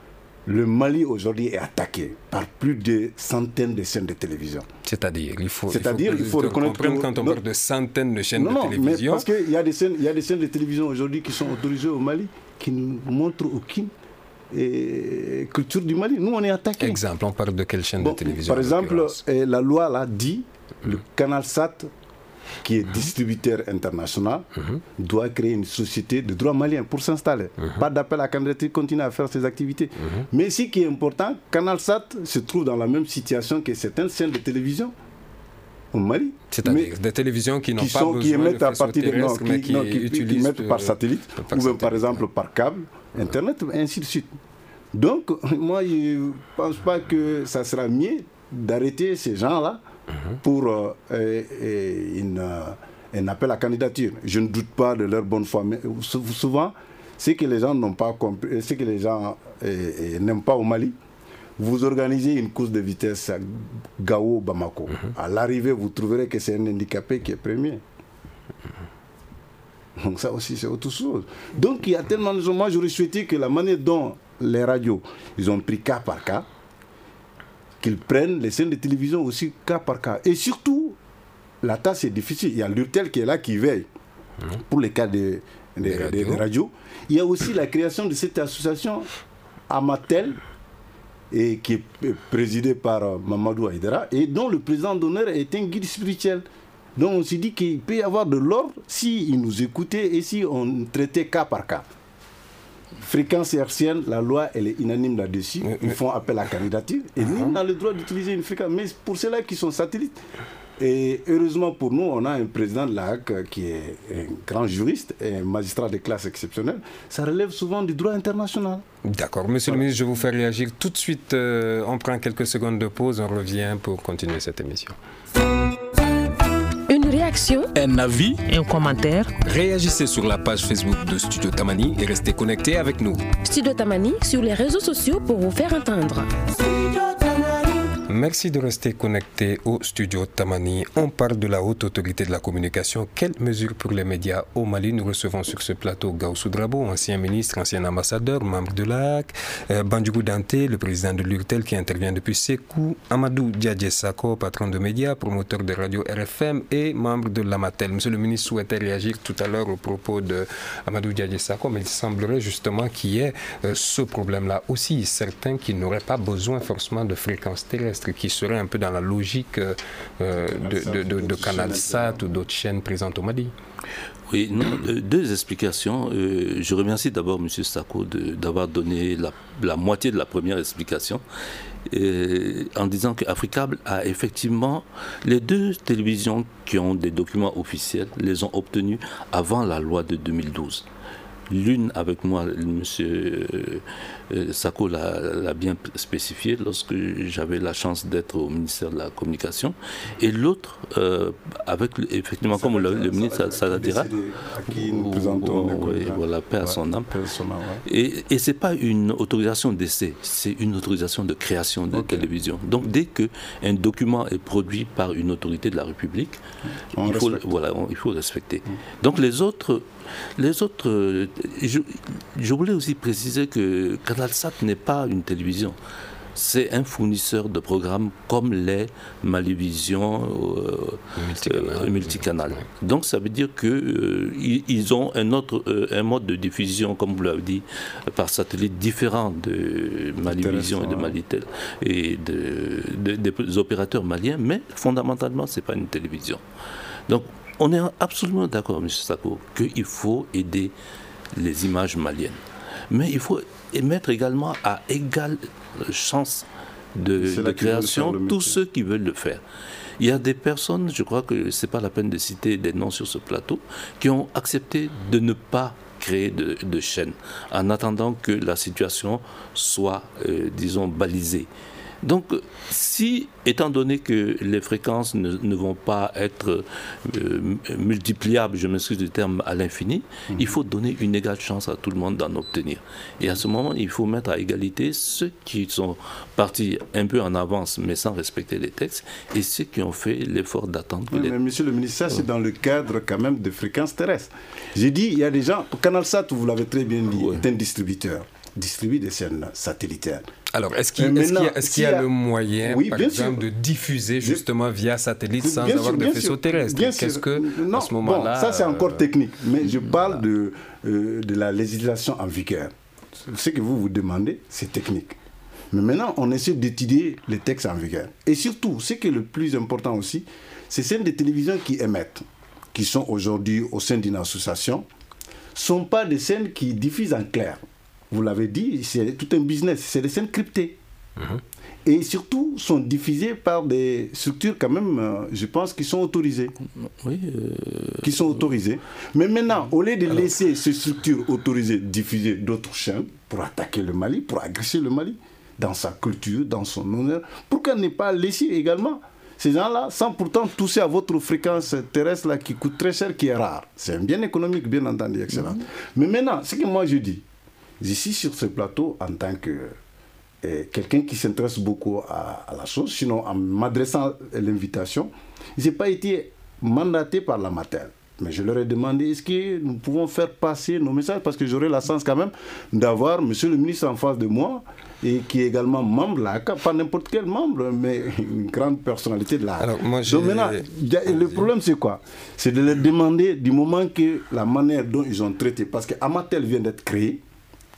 Speaker 6: Le Mali aujourd'hui est attaqué par plus de centaines de chaînes de télévision.
Speaker 3: C'est-à-dire, il faut,
Speaker 6: C'est-à-dire, il faut, il faut reconnaître
Speaker 3: que quand on parle de centaines de chaînes
Speaker 6: non,
Speaker 3: de
Speaker 6: non,
Speaker 3: télévision.
Speaker 6: Mais parce qu'il y a des chaînes, il y a des chaînes de télévision aujourd'hui qui sont autorisées au Mali, qui ne montrent aucune eh, culture du Mali. Nous, on est attaqué.
Speaker 3: Exemple, on parle de quelle chaîne bon, de télévision?
Speaker 6: Par exemple, eh, la loi là dit mmh. le Canalsat, qui est distributeur international, mm-hmm. doit créer une société de droit malien pour s'installer. Mm-hmm. Pas d'appel à candidature, continuer à faire ses activités. Mm-hmm. Mais ce qui est important, Canalsat se trouve dans la même situation que certaines chaînes de télévision au Mali.
Speaker 3: C'est-à-dire des télévisions qui n'ont
Speaker 6: qui
Speaker 3: pas
Speaker 6: sont,
Speaker 3: besoin
Speaker 6: qui émettent
Speaker 3: de
Speaker 6: à partir de non, qui,
Speaker 3: qui,
Speaker 6: non, qui,
Speaker 3: utilisent
Speaker 6: qui émettent par satellite, par ou même par exemple par câble, Internet, et ainsi de suite. Donc, moi, je ne pense pas que ça sera mieux d'arrêter ces gens-là pour euh, euh, une, euh, un appel à candidature. Je ne doute pas de leur bonne foi, mais souvent, ce que les gens n'ont pas compris, ce que les gens euh, n'aiment pas au Mali, vous organisez une course de vitesse à Gao, Bamako. Mm-hmm. À l'arrivée, vous trouverez que c'est un handicapé qui est premier. Mm-hmm. Donc ça aussi, c'est autre chose. Donc il y a tellement de gens. Moi, j'aurais souhaité que la manière dont les radios, ils ont pris cas par cas, qu'ils prennent les chaînes de télévision aussi cas par cas. Et surtout, la tâche est difficile. Il y a l'Urtel qui est là, qui veille mmh. pour les cas des de, de, radio. de, de radio. Il y a aussi la création de cette association Amatel
Speaker 7: et qui est présidé par Mamadou Aïdara, et dont le président d'honneur est un guide spirituel. Donc on s'est dit qu'il peut y avoir de l'ordre s'ils nous écoutaient et si on traitait cas par cas. Fréquence hertzienne, la loi elle est unanime là-dessus. Ils font appel à candidature et nous on a le droit d'utiliser une fréquence. Mais pour ceux-là qui sont satellites, et heureusement pour nous, on a un président de l'A H A C qui est un grand juriste et un magistrat de classe exceptionnelle. Ça relève souvent du droit international.
Speaker 3: D'accord. Monsieur le ministre, je vous fais réagir tout de suite. Euh, on prend quelques secondes de pause, on revient pour continuer cette émission.
Speaker 8: Une réaction,
Speaker 9: un avis,
Speaker 1: un commentaire.
Speaker 3: Réagissez sur la page Facebook de Studio Tamani et restez connectés avec nous.
Speaker 8: Studio Tamani sur les réseaux sociaux pour vous faire entendre.
Speaker 3: Merci de rester connecté au Studio Tamani. On parle de la haute autorité de la communication. Quelles mesures pour les médias au Mali? Nous recevons sur ce plateau Gaussou Drabo, ancien ministre, ancien ambassadeur, membre de l'A H A C, euh, Bandjougou Dante, le président de l'URTEL qui intervient depuis Sékou, Amadou Diadje Sako, patron de médias, promoteur de radio R F M et membre de l'Amatel. Monsieur le ministre souhaitait réagir tout à l'heure au propos de Amadou Diadje Sako, mais il semblerait justement qu'il y ait euh, ce problème-là aussi. Certains qui n'auraient pas besoin forcément de fréquences terrestres, qui serait un peu dans la logique euh, de, de, de, de CanalSat ou d'autres chaînes présentes au Mali.
Speaker 4: Oui, non, deux explications. Euh, je remercie d'abord M. Sako d'avoir donné la, la moitié de la première explication euh, en disant qu'Africable a effectivement les deux télévisions qui ont des documents officiels les ont obtenus avant la loi de deux mille douze. L'une avec moi, M. Sako l'a bien spécifié lorsque j'avais la chance d'être au ministère de la Communication, et l'autre euh, avec effectivement comme le, le ministre Saladira,
Speaker 7: qui nous présentons,
Speaker 4: oui, voilà, paix à son âme. Et, et c'est pas une autorisation d'essai, c'est une autorisation de création de okay. télévision. Donc dès que un document est produit par une autorité de la République, on il faut voilà, on, il faut respecter. Mm. Donc les autres Les autres, je, je voulais aussi préciser que CanalSat n'est pas une télévision. C'est un fournisseur de programmes comme les Malivision euh, multicanal. Euh, multicanal. Donc ça veut dire qu'ils euh, ont un, autre, euh, un mode de diffusion, comme vous l'avez dit, par satellite différent de Malivision et de Malitel et de, de, des opérateurs maliens, mais fondamentalement, ce n'est pas une télévision. Donc on est absolument d'accord, M. Sako, qu'il faut aider les images maliennes. Mais il faut mettre également à égale chance de, de création tous ceux qui veulent le faire. Il y a des personnes, je crois que ce n'est pas la peine de citer des noms sur ce plateau, qui ont accepté de ne pas créer de, de chaîne en attendant que la situation soit, euh, disons, balisée. Donc, si, étant donné que les fréquences ne, ne vont pas être euh, multipliables, je m'excuse du terme, à l'infini, mmh. il faut donner une égale chance à tout le monde d'en obtenir. Et à ce moment, il faut mettre à égalité ceux qui sont partis un peu en avance, mais sans respecter les textes, et ceux qui ont fait l'effort d'attendre.
Speaker 7: Oui,
Speaker 4: les...
Speaker 7: Mais monsieur le ministre, ça c'est dans le cadre quand même de fréquences terrestres. J'ai dit, il y a des gens, CanalSat, vous l'avez très bien dit, oui. est un distributeur, distribue des chaînes satellitaires.
Speaker 3: Alors, est-ce qu'il, est-ce qu'il y a, est-ce qu'il y a le moyen, oui, par exemple, sûr. de diffuser justement via satellite sans bien avoir sûr, de faisceau terrestre? Qu'est-ce que,
Speaker 7: non,
Speaker 3: à ce moment-là...
Speaker 7: Bon, ça, c'est encore euh... technique. Mais je parle de, euh, de la législation en vigueur. Ce que vous vous demandez, c'est technique. Mais maintenant, on essaie d'étudier les textes en vigueur. Et surtout, ce qui est le plus important aussi, c'est celles des télévisions qui émettent, qui sont aujourd'hui au sein d'une association, ne sont pas des scènes qui diffusent en clair. Vous l'avez dit, c'est tout un business, c'est des scènes cryptées. Mmh. Et surtout, sont diffusées par des structures quand même, euh, je pense, qui sont autorisées.
Speaker 4: Oui. Euh...
Speaker 7: Qui sont autorisées. Mais maintenant, au lieu de Alors... laisser ces structures autorisées diffuser d'autres chaînes pour attaquer le Mali, pour agresser le Mali, dans sa culture, dans son honneur, pourquoi ne pas laisser également ces gens-là, sans pourtant toucher à votre fréquence terrestre là, qui coûte très cher, qui est rare. C'est un bien économique, bien entendu, excellent. Mmh. Mais maintenant, ce que moi je dis, ici sur ce plateau, en tant que euh, quelqu'un qui s'intéresse beaucoup à, à la chose, sinon en m'adressant à l'invitation, je n'ai pas été mandaté par l'Amatel. Mais je leur ai demandé, est-ce que nous pouvons faire passer nos messages, parce que j'aurai la chance quand même d'avoir monsieur le ministre en face de moi, et qui est également membre de l'A H A C, pas n'importe quel membre, mais une grande personnalité de l'A H A C. Alors, moi, Donc maintenant, le problème c'est quoi? C'est de leur demander, du moment que la manière dont ils ont traité, parce que Amatel vient d'être créé,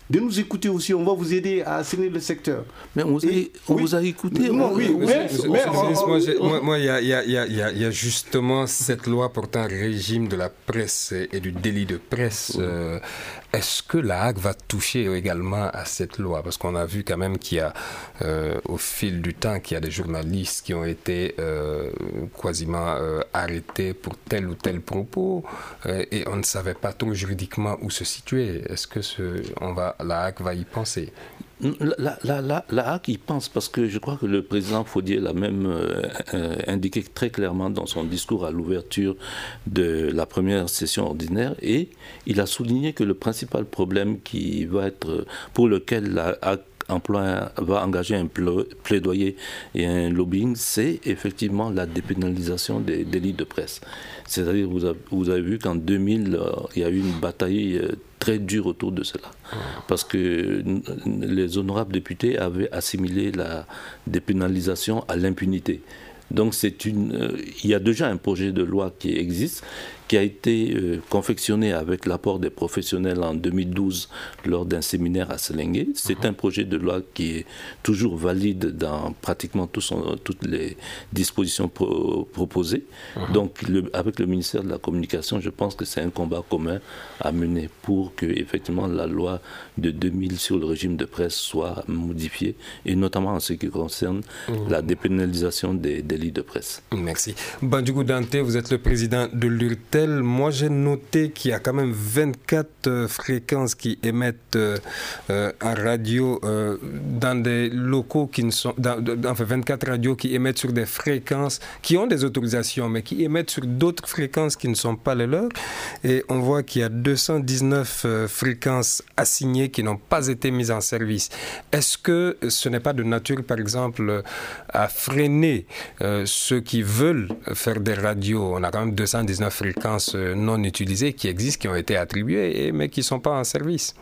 Speaker 7: de nous écouter aussi. On va vous aider à assainir le secteur.
Speaker 4: Mais on, Et, on oui. vous a écouté.
Speaker 7: Non,
Speaker 4: on,
Speaker 7: oui,
Speaker 3: on,
Speaker 7: mais,
Speaker 3: on,
Speaker 7: mais,
Speaker 3: moi, moi, il y a, y, a, y, a, y a justement cette loi portant régime de la presse et du délit de presse. Oui. Euh, est-ce que la Hague va toucher également à cette loi? Parce qu'on a vu quand même qu'il y a, euh, au fil du temps, qu'il y a des journalistes qui ont été euh, quasiment euh, arrêtés pour tel ou tel propos euh, et on ne savait pas trop juridiquement où se situer. Est-ce que ce, on va, la Hague va y penser?
Speaker 4: La, la, la, la Hague y pense parce que je crois que le président Faudier l'a même euh, euh, indiqué très clairement dans son discours à l'ouverture de la première session ordinaire, et il a souligné que le principal problème qui va être, pour lequel la Hague Emploi va engager un plaidoyer et un lobbying, c'est effectivement la dépénalisation des délits de presse. C'est-à-dire, vous avez, vous avez vu qu'en deux mille, euh, il y a eu une bataille euh, très dure autour de cela. Parce que les honorables députés avaient assimilé la dépénalisation à l'impunité. Donc, c'est une, euh, il y a déjà un projet de loi qui existe, qui a été euh, confectionné avec l'apport des professionnels en deux mille douze lors d'un séminaire à Selengue. C'est uh-huh. un projet de loi qui est toujours valide dans pratiquement tout son, toutes les dispositions pro- proposées. Uh-huh. Donc, le, avec le ministère de la Communication, je pense que c'est un combat commun à mener pour que, effectivement, la loi de deux mille sur le régime de presse soit modifiée, et notamment en ce qui concerne uh-huh. la dépénalisation des délits de presse.
Speaker 3: Merci. Bandjougou Dante, vous êtes le président de l'U R T E L. Moi, j'ai noté qu'il y a quand même vingt-quatre euh, fréquences qui émettent euh, euh, en radio euh, dans des locaux qui ne sont... Dans, dans, enfin, vingt-quatre radios qui émettent sur des fréquences qui ont des autorisations, mais qui émettent sur d'autres fréquences qui ne sont pas les leurs. Et on voit qu'il y a deux cent dix-neuf euh, fréquences assignées qui n'ont pas été mises en service. Est-ce que ce n'est pas de nature, par exemple, à freiner euh, ceux qui veulent faire des radios? On a quand même deux cent dix-neuf fréquences non utilisées qui existent, qui ont été attribuées, mais qui ne sont pas en service.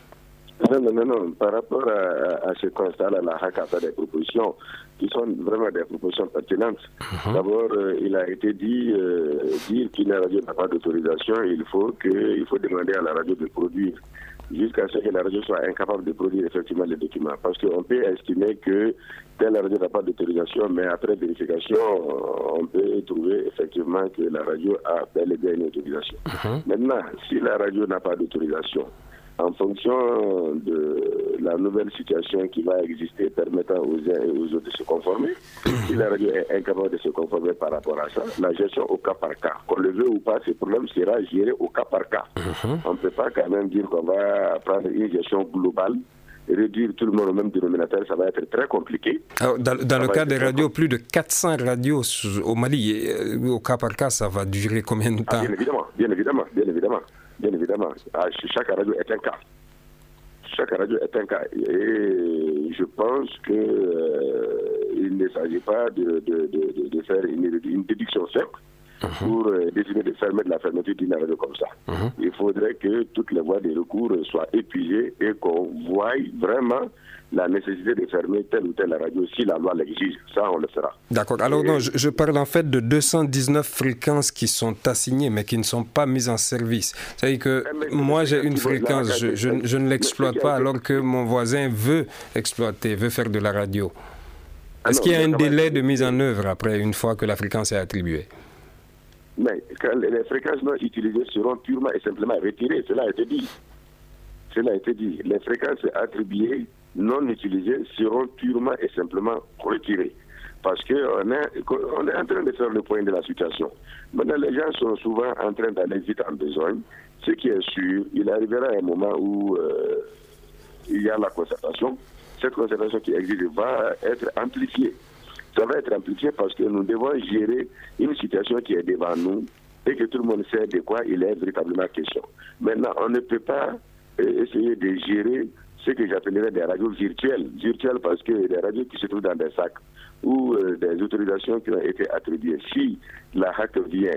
Speaker 5: Non, non, non, non. Par rapport à, à ce constat-là, la H A C a fait des propositions qui sont vraiment des propositions pertinentes. Uh-huh. D'abord, euh, il a été dit, euh, dire qu'une radio n'a pas d'autorisation, il faut, que, il faut demander à la radio de produire, jusqu'à ce que la radio soit incapable de produire effectivement les documents. Parce qu'on peut estimer que telle radio n'a pas d'autorisation, mais après vérification, on peut trouver effectivement que la radio a bel et bien une autorisation. Uh-huh. Maintenant, si la radio n'a pas d'autorisation, en fonction de la nouvelle situation qui va exister permettant aux uns et aux autres de se conformer, si la radio est incapable de se conformer par rapport à ça, la gestion au cas par cas, qu'on le veut ou pas, ce problème sera géré au cas par cas. Uh-huh. On ne peut pas quand même dire qu'on va prendre une gestion globale, réduire tout le monde au même dénominateur, ça va être très compliqué. Alors,
Speaker 3: dans dans le cas des radios, plus de quatre cents radios au Mali, et au cas par cas, ça va durer combien de temps?
Speaker 5: Ah, bien évidemment, bien évidemment, bien évidemment. Bien évidemment, chaque radio est un cas. Chaque radio est un cas. Et je pense qu'il euh, ne s'agit pas de, de, de, de faire une, une déduction simple uh-huh. pour euh, décider de fermer de la fermeture d'une radio comme ça. Uh-huh. Il faudrait que toutes les voies de recours soient épuisées et qu'on voie vraiment la nécessité de fermer telle ou telle radio si la loi l'exige. Ça, on le fera.
Speaker 3: D'accord. Alors, non, je, je parle en fait de deux cent dix-neuf fréquences qui sont assignées, mais qui ne sont pas mises en service. C'est-à-dire que mais, moi, j'ai une fréquence, je, je, je ne l'exploite pas, alors que mon voisin veut exploiter, veut faire de la radio. Est-ce ah qu'il y a un délai de mise en œuvre après, une fois que la fréquence est attribuée?
Speaker 5: Mais quand les fréquences non utilisées seront purement et simplement retirées. Cela a été dit. Cela a été dit. Les fréquences attribuées non utilisées seront purement et simplement retirées. Parce qu'on est, on est en train de faire le point de la situation. Maintenant, les gens sont souvent en train d'aller vite en besogne. Ce qui est sûr, il arrivera un moment où euh, il y a la concertation. Cette concertation qui existe va être amplifiée. Ça va être amplifié parce que nous devons gérer une situation qui est devant nous et que tout le monde sait de quoi il est véritablement question. Maintenant, on ne peut pas euh, essayer de gérer ce que j'appellerais des radios virtuelles. Virtuelles parce que des radios qui se trouvent dans des sacs ou euh, des autorisations qui ont été attribuées. Si la H A C vient,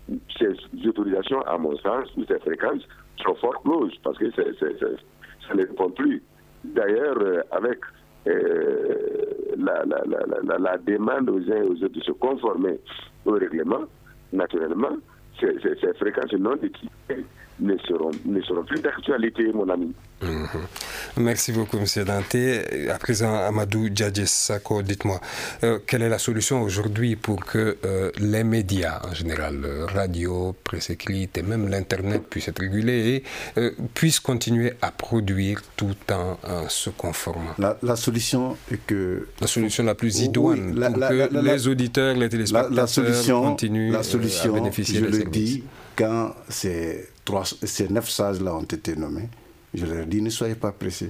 Speaker 5: ces autorisations, à mon sens, ou ces fréquences, sont fort closes parce que c'est, c'est, c'est, ça ne répond plus. D'ailleurs, euh, avec euh, la, la, la, la, la demande aux uns et aux autres de se conformer au règlement, naturellement, ces, ces, ces fréquences non équipées ne seront, ne seront plus d'actualité, mon ami.
Speaker 3: Mmh. Merci beaucoup, M. Dante. À présent, Amadou Djadjes Sako, dites-moi, euh, quelle est la solution aujourd'hui pour que euh, les médias, en général, euh, radio, presse écrite et même l'Internet puissent être régulés et euh, puissent continuer à produire tout en euh, se conformant?
Speaker 7: La, la solution est que...
Speaker 3: La solution la plus idoine oui, la, pour la, que la, la, les auditeurs, les téléspectateurs la, la solution, continuent la solution, à bénéficier des services. Je le dis,
Speaker 7: quand ces, trois, ces neuf sages-là ont été nommés, je leur dis, ne soyez pas pressés.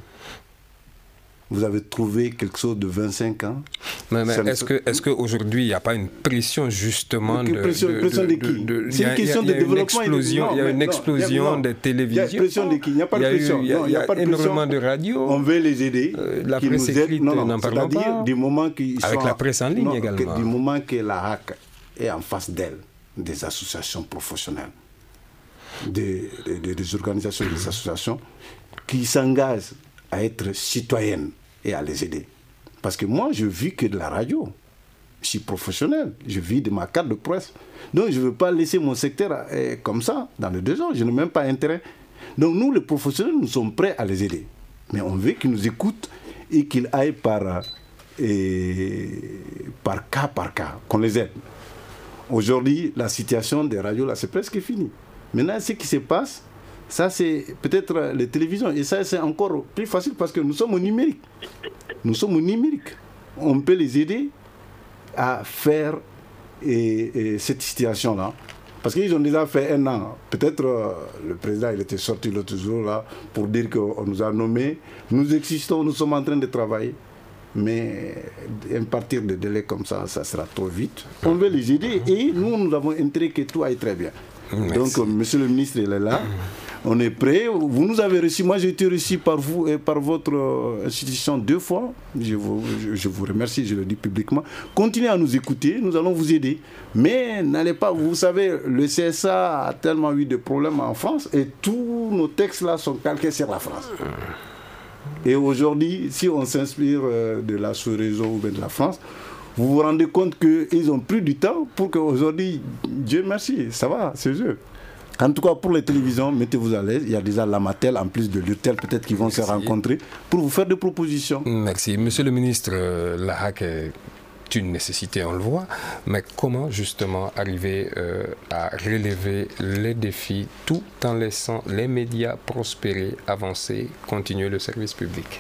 Speaker 7: Vous avez trouvé quelque chose de vingt-cinq ans.
Speaker 3: Mais, mais est-ce que, est-ce qu'aujourd'hui, il n'y a pas une pression justement de...
Speaker 7: Pression de, pression de, de qui de, de, C'est une question de développement.
Speaker 3: Explosion, il y a une explosion des télévisions.
Speaker 7: Il y a pression de qui Il n'y a pas de pression.
Speaker 3: Il y a,
Speaker 7: non, il y a,
Speaker 3: il y a
Speaker 7: pas de
Speaker 3: énormément de radios.
Speaker 7: On veut les aider.
Speaker 3: Euh, la presse écrite, n'en parlons pas.
Speaker 7: C'est-à-dire du moment qu'ils
Speaker 3: Avec
Speaker 7: sont,
Speaker 3: la presse en ligne
Speaker 7: non,
Speaker 3: également.
Speaker 7: Que, du moment que la H A C est en face d'elle, des associations professionnelles, des, des, des organisations, des associations qui s'engagent à être citoyennes et à les aider. Parce que moi, je vis que de la radio. Je suis professionnel. Je vis de ma carte de presse. Donc, je ne veux pas laisser mon secteur eh, comme ça, dans le désordre. Je n'ai même pas intérêt. Donc, nous, les professionnels, nous sommes prêts à les aider. Mais on veut qu'ils nous écoutent et qu'ils aillent par, eh, par cas par cas, qu'on les aide. Aujourd'hui, la situation des radios, là, c'est presque fini. Maintenant, ce qui se passe, ça, c'est peut-être les télévisions. Et ça, c'est encore plus facile parce que nous sommes au numérique. Nous sommes au numérique. On peut les aider à faire et, et cette situation-là. Parce qu'ils ont déjà fait un an. Peut-être euh, le président il était sorti l'autre jour là pour dire qu'on nous a nommés. Nous existons, nous sommes en train de travailler. Mais impartir des délais comme ça, ça sera trop vite. On veut les aider et nous, nous avons intérêt que tout aille très bien. Merci. Donc, monsieur le ministre, il est là. On est prêt. Vous nous avez reçus. Moi, j'ai été reçu par vous et par votre institution deux fois. Je vous, je, je vous remercie, je le dis publiquement. Continuez à nous écouter. Nous allons vous aider. Mais n'allez pas. Vous savez, le C S A a tellement eu de problèmes en France et tous nos textes-là sont calqués sur la France. Et aujourd'hui, si on s'inspire de la sous-région ou de la France, vous vous rendez compte qu'ils ont pris du temps pour qu'aujourd'hui, Dieu merci, ça va, c'est eux. En tout cas, pour les télévisions, mettez-vous à l'aise. Il y a déjà l'Amatel, en plus de l'Urtel, peut-être qu'ils vont Merci. se rencontrer pour vous faire des propositions.
Speaker 3: Merci. Monsieur le ministre, la H A C est une nécessité, on le voit. Mais comment, justement, arriver euh, à relever les défis tout en laissant les médias prospérer, avancer, continuer le service public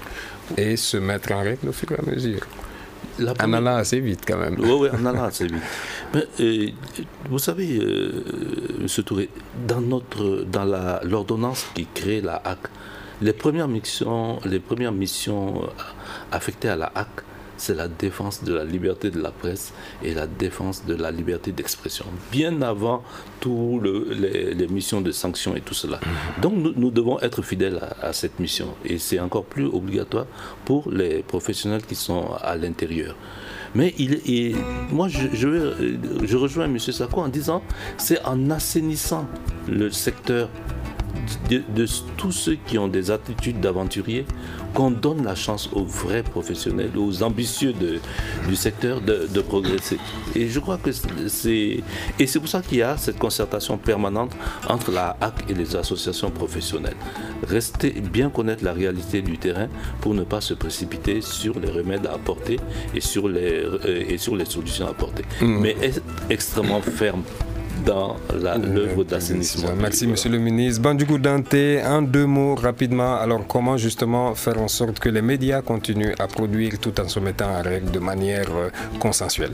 Speaker 3: et se mettre en règle au fur et à mesure? La première... En allant assez vite quand même.
Speaker 4: Oui, oui, en allant assez vite. Mais, euh, vous savez, euh, M. Touré, dans, notre, dans la, l'ordonnance qui crée la H A C, les premières missions, les premières missions affectées à la H A C, c'est la défense de la liberté de la presse et la défense de la liberté d'expression, bien avant toutes le, les, les missions de sanctions et tout cela. Donc nous, nous devons être fidèles à, à cette mission et c'est encore plus obligatoire pour les professionnels qui sont à l'intérieur. Mais il, il, moi, je, je, je rejoins M. Sako en disant c'est en assainissant le secteur de, de tous ceux qui ont des attitudes d'aventuriers qu'on donne la chance aux vrais professionnels, aux ambitieux de, du secteur de, de progresser. Et je crois que c'est... Et c'est pour ça qu'il y a cette concertation permanente entre la H A C et les associations professionnelles. Rester, bien connaître la réalité du terrain pour ne pas se précipiter sur les remèdes à apporter et sur les, et sur les solutions à apporter. Mmh. Mais être extrêmement ferme dans la, l'œuvre d'assainissement.
Speaker 3: Merci, monsieur le ministre. Bandjougou Dante, en deux mots, rapidement, alors comment justement faire en sorte que les médias continuent à produire tout en se mettant en règle de manière euh, consensuelle?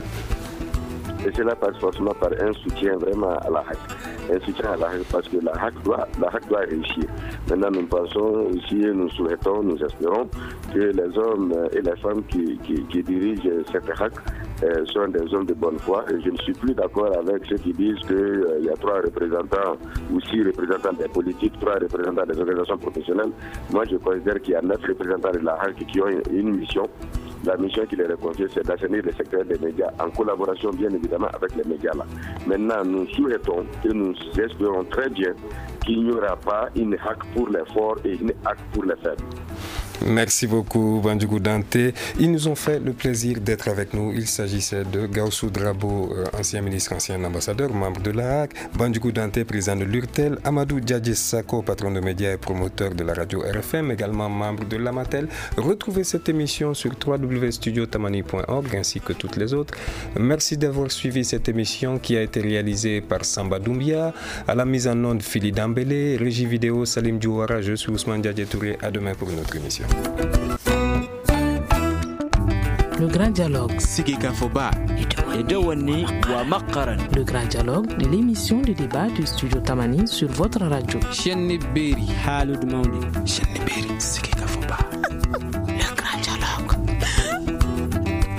Speaker 5: Et cela passe forcément par un soutien vraiment à la H A C. Un soutien à la H A C parce que la H A C doit, la H A C doit réussir. Maintenant, nous pensons aussi, nous souhaitons, nous espérons que les hommes et les femmes qui, qui, qui dirigent cette H A C euh, sont des hommes de bonne foi. Et je ne suis plus d'accord avec ceux qui disent qu'il euh, y a trois représentants ou six représentants des politiques, trois représentants des organisations professionnelles. Moi, je considère qu'il y a neuf représentants de la H A C qui ont une, une mission. La mission qui leur est confiée, c'est d'assainir le secteur des médias en collaboration, bien évidemment, avec les médias là. Maintenant, nous souhaitons et nous espérons très bien qu'il n'y aura pas une H A C pour les forts et une H A C pour les faibles.
Speaker 3: Merci beaucoup, Bandjougou Dante. Ils nous ont fait le plaisir d'être avec nous. Il s'agissait de Gaussou Drabo, ancien ministre, ancien ambassadeur, membre de l'A A C, Bandjougou Dante, président de l'URTEL, Amadou Djadji Sako, patron de médias et promoteur de la radio R F M, également membre de l'Amatel. Retrouvez cette émission sur w w w point studio tamani point org ainsi que toutes les autres. Merci d'avoir suivi cette émission qui a été réalisée par Samba Doumbia, à la mise en onde Phili Dambélé, régie vidéo Salim Djouara, je suis Ousmane Diadje Touré. À demain pour une autre émission.
Speaker 1: Le grand dialogue. Le grand dialogue de l'émission de débat du studio Tamani sur votre radio.
Speaker 2: Shenni Beri. Halud Maundi. Shenni Beri. Sigi Kafoba.